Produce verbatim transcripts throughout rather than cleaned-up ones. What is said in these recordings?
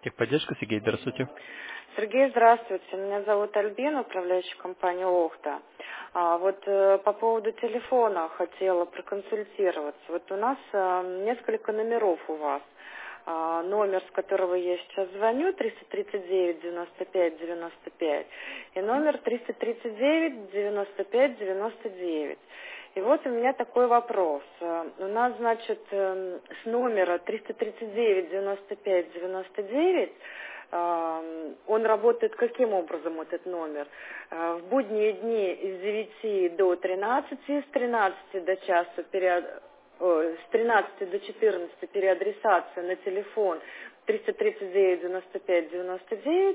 Техподдержка, Сергей, здравствуйте. Сергей, здравствуйте. Меня зовут Альбина, управляющая компания «Охта». А, вот э, по поводу телефона хотела проконсультироваться. Вот у нас э, несколько номеров у вас. А, номер, с которого я сейчас звоню, триста тридцать девять девяносто пять девяносто пять, и номер триста тридцать девять девяносто пять девяносто девять. И вот у меня такой вопрос. Э, У нас, значит, э, с номера триста тридцать девять девяносто пять девяносто девять э, он работает каким образом, этот номер? Э, В будние дни с девяти до тринадцати, с тринадцати до часу период э, с тринадцати до четырнадцати переадресация на телефон триста тридцать девять девяносто пять девяносто девять,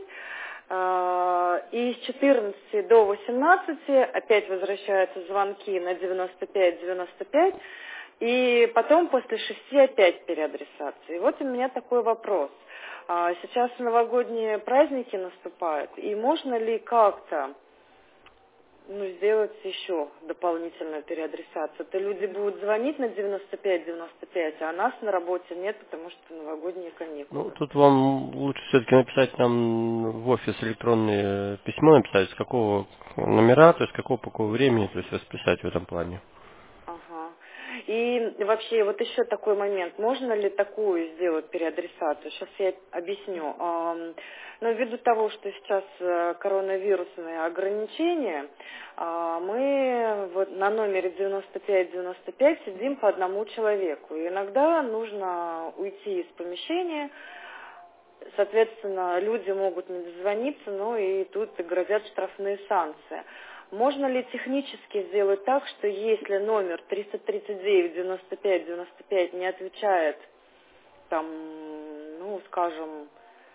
э, и с четырнадцати до восемнадцати опять возвращаются звонки на девяносто пять девяносто пять, и потом после шести опять переадресация. И вот у меня такой вопрос. А, Сейчас новогодние праздники наступают, и можно ли как-то ну, сделать еще дополнительную переадресацию? То люди будут звонить на девяносто пять девяносто пять, а нас на работе нет, потому что новогодние Ну, каникулы. тут вам лучше все-таки написать нам в офис электронное письмо, написать, с какого номера, то есть какого, по какого времени, то есть расписать в этом плане. Ага. И вообще, вот еще такой момент. Можно ли такую сделать переадресацию? Сейчас я объясню. Ам, Но ввиду того, что сейчас э, коронавирусные ограничения, а, мы вот на номере девяносто пять девяносто пять сидим по одному человеку. И иногда нужно уйти из помещения. Соответственно, люди могут не дозвониться, но и тут и грозят штрафные санкции. Можно ли технически сделать так, что если номер триста тридцать девять девяносто пять девяносто пять не отвечает, там, ну, скажем,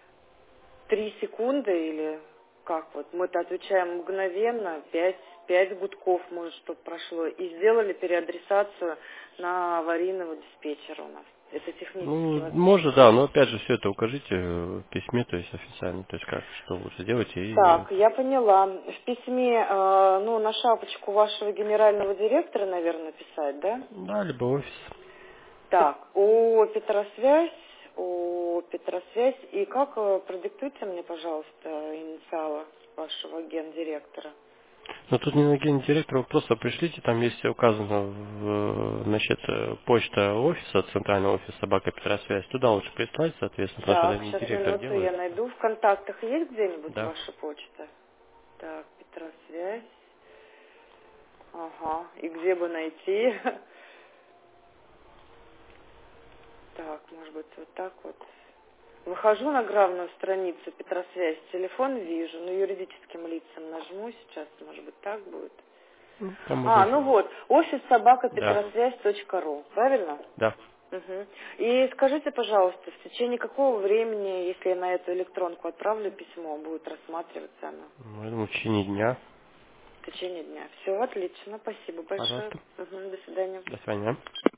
три секунды или как вот, мы-то отвечаем мгновенно, пять пять гудков, может, чтобы прошло, и сделали переадресацию на аварийного диспетчера у нас. Это технически Ну, возможно? может, да, но опять же все это укажите в письме, то есть официально, то есть как, что лучше сделать и... Так, я поняла. В письме, э, ну, на шапочку вашего генерального директора, наверное, писать, да? Да, либо офис. Так, о Петросвязь, о Петросвязь. И как, э, продиктуйте мне, пожалуйста, инициалы вашего гендиректора. Но тут не на гендиректора, вы просто пришлите, там есть указано, в, значит, э, почта офиса, центральный офис собака Петросвязь, туда лучше прислать, соответственно, потому что Так, это не сейчас директор минуту, делает. я найду. В контактах есть где-нибудь Да. ваша почта? Так, Петросвязь. Ага, и где бы найти? Так, может быть, вот так вот. Выхожу на главную страницу Петросвязь, телефон вижу, но юридическим лицам нажму сейчас, может быть, так будет. Ну, там можно А, еще. ну вот, офис собака Да. петросвязь точка ру, правильно? Да. Угу. И скажите, пожалуйста, в течение какого времени, если я на эту электронку отправлю письмо, будет рассматриваться оно? Ну, я думаю, в течение дня. В течение дня. Все, отлично, спасибо большое. Пожалуйста. Угу, до свидания. До свидания.